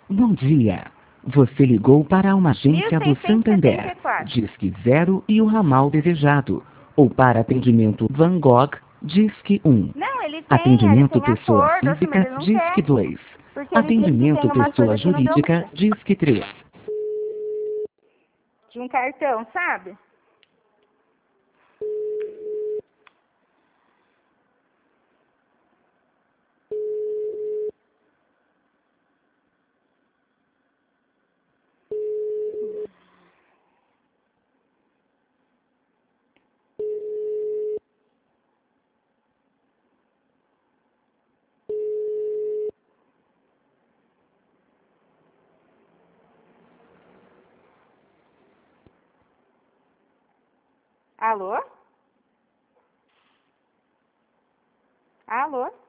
Bom dia. Você ligou para uma agência do Santander, 1674. Disque 0 e o ramal desejado. Ou para atendimento Van Gogh, Disque 1. Não, ele Atendimento tem pessoa acordo, assim, mas física, ele não Disque quer. 2. Porque ele disse que Atendimento tem umas pessoa coisas que não deu jurídica, Disque 3. de um cartão, sabe? Alô? Alô?